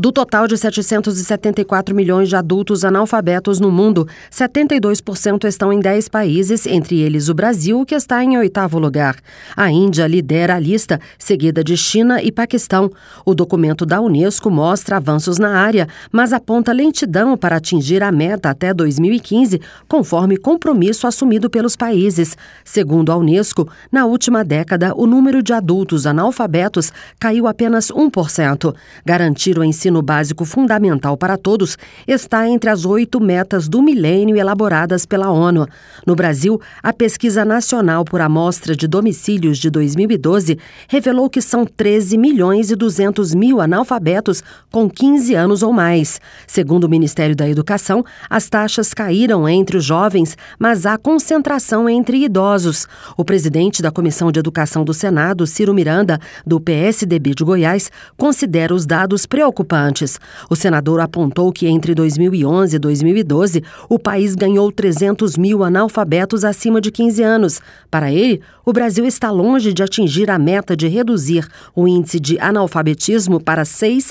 Do total de 774 milhões de adultos analfabetos no mundo, 72% estão em 10 países, entre eles o Brasil, que está em 8º lugar. A Índia lidera a lista, seguida de China e Paquistão. O documento da Unesco mostra avanços na área, mas aponta lentidão para atingir a meta até 2015, conforme compromisso assumido pelos países. Segundo a Unesco, na última década, o número de adultos analfabetos caiu apenas 1%. Garantir o ensino básico fundamental para todos está entre as 8 metas do milênio elaboradas pela ONU. No Brasil, a Pesquisa Nacional por Amostra de Domicílios de 2012 revelou que são 13.200.000 analfabetos com 15 anos ou mais. Segundo o Ministério da Educação, as taxas caíram entre os jovens, mas há concentração entre idosos. O presidente da Comissão de Educação do Senado, Ciro Miranda, do PSDB de Goiás, considera os dados preocupantes. O senador apontou que entre 2011 e 2012, o país ganhou 300.000 analfabetos acima de 15 anos. Para ele, o Brasil está longe de atingir a meta de reduzir o índice de analfabetismo para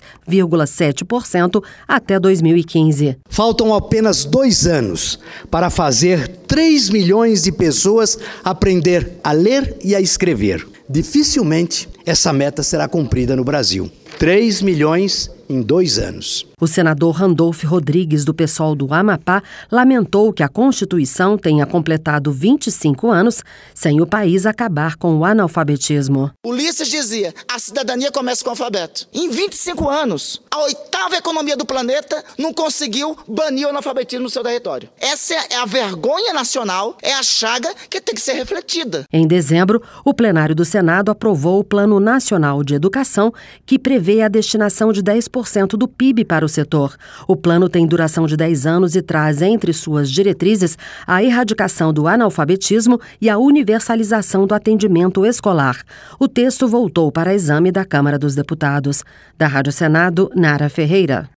6,7% até 2015. Faltam apenas 2 anos para fazer 3 milhões de pessoas aprender a ler e a escrever. Dificilmente essa meta será cumprida no Brasil. 3 milhões em 2 anos. O senador Randolfo Rodrigues, do PSOL do Amapá, lamentou que a Constituição tenha completado 25 anos sem o país acabar com o analfabetismo. Ulisses dizia, a cidadania começa com o alfabeto. Em 25 anos, a 8ª economia do planeta não conseguiu banir o analfabetismo no seu território. Essa é a vergonha nacional, é a chaga que tem que ser refletida. Em dezembro, o plenário do Senado aprovou o Plano Nacional de Educação, que prevê a destinação de 10% do PIB para o setor. O plano tem duração de 10 anos e traz entre suas diretrizes a erradicação do analfabetismo e a universalização do atendimento escolar. O texto voltou para exame da Câmara dos Deputados. Da Rádio Senado, Nara Ferreira.